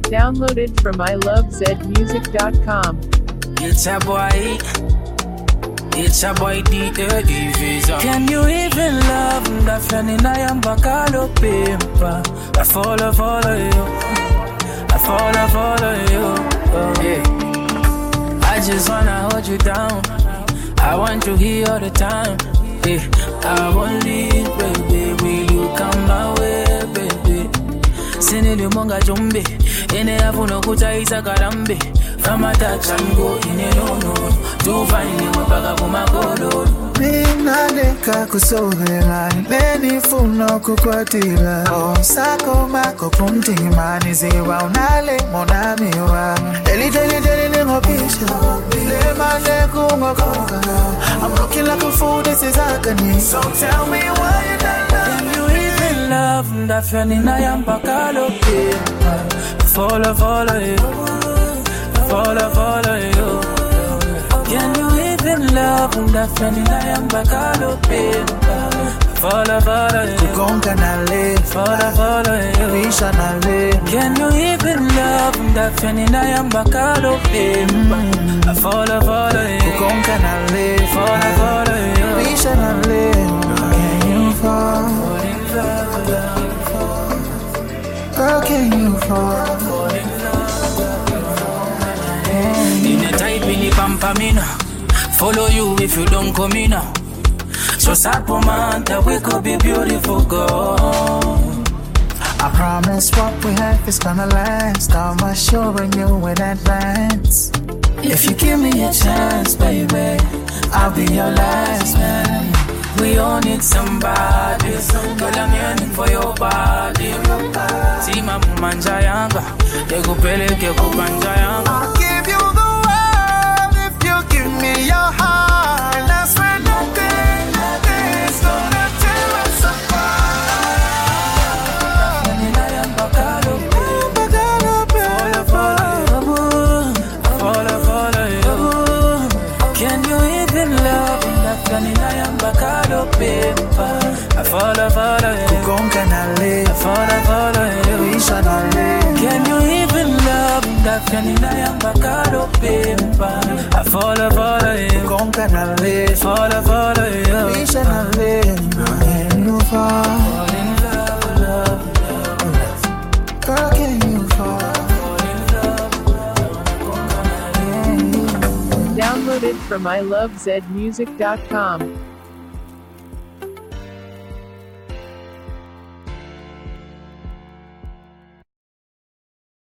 Downloaded from ilovezmusic.com. It's a boy. It's a boy D30 Visa. Can you even love that friend I am Bacalo paper? I follow you. I follow you. Oh, yeah. I just wanna hold you down. I want you here all the time. Yeah. I won't leave, baby. Will you come my way, baby? Sini limonga jombe. Ene afuno kuta isa karambe. From a touch and go in a no. To find you baga kumagolo. Mina neka kusohela. Meni funo kukwatila. Sako mako puntima. Niziwa unale monamiwa. Deli nengopisha. Bile mane kungokoka. I'm looking like a fool, this is agony. So tell me why you don't love. Can you even love that friend I am Bacalo paper? Follow you. Follow you. Can you even love that friend I am Bacalo paper? Follow you. Kugonga na le. Follow you. Risha na le. Can you even love that friend I am Bacalo paper? Follow you. Kugonga na le. Follow you. Risha na le. Can you fall? Girl, can you fall? In a tight mini pampamina. Follow you if you don't come in now. So sad woman that we could be beautiful girl. I promise what we have is gonna last. I'm assuring you in advance. If you give me a chance, baby, I'll be your last man. We all need somebody. Girl, I'm yearning for your body. See my manja yanga. Dekupeleke kupanja yanga. I'll give you the world if you give me your heart. That's when nothing's gonna tear us apart. Follow you. Can you even love that funny I am Bacalo paper? I follow you. Kugonga na le. Follow you. Risha na le. Can you even love that funny I am Bacalo paper? I follow you. Kugonga na le. Follow you. Risha na le. Can you fall? Fall in love. Girl, can you fall? Downloaded from ilovezmusic.com.